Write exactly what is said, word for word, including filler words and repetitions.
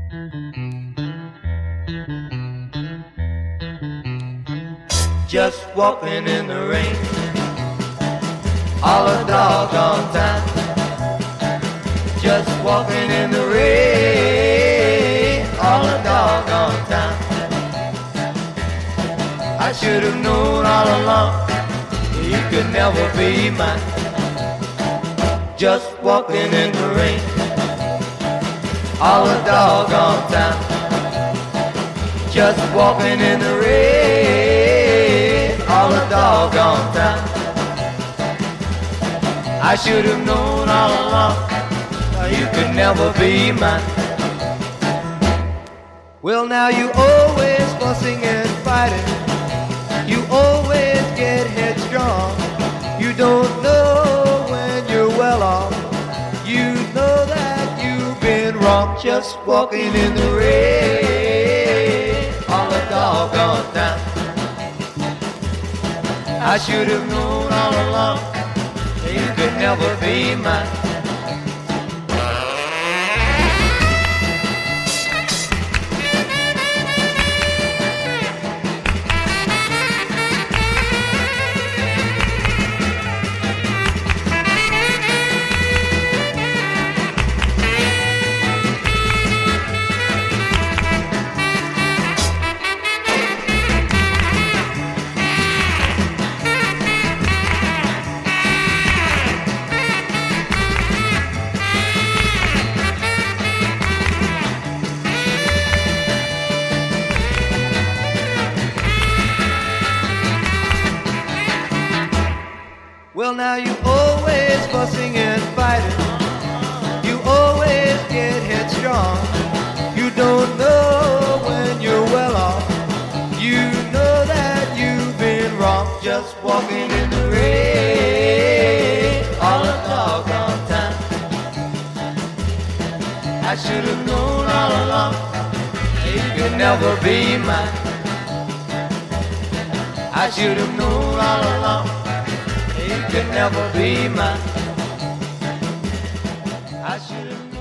Just walking in the rain all a doggone time. Just walking in the rain all a doggone time. I should have known all along you could never be mine. Just walking in the rain all a doggone time. Just walking in the rain all a doggone time. I should have known all along you could never be mine. Well, now you always fussing and fighting. You always get headstrong. You don't know when you're well off. You know that you've been wrong. Just walking in the rain all the doggone time. I should have known all along you could never be mine. Well, now you always fussing and fighting. You always get headstrong. You don't know when you're well off. You know that you've been wrong. Just walking in the rain all the doggone time. I should have known all along you could never be mine. I should have known all along you could never be mine. I should have known.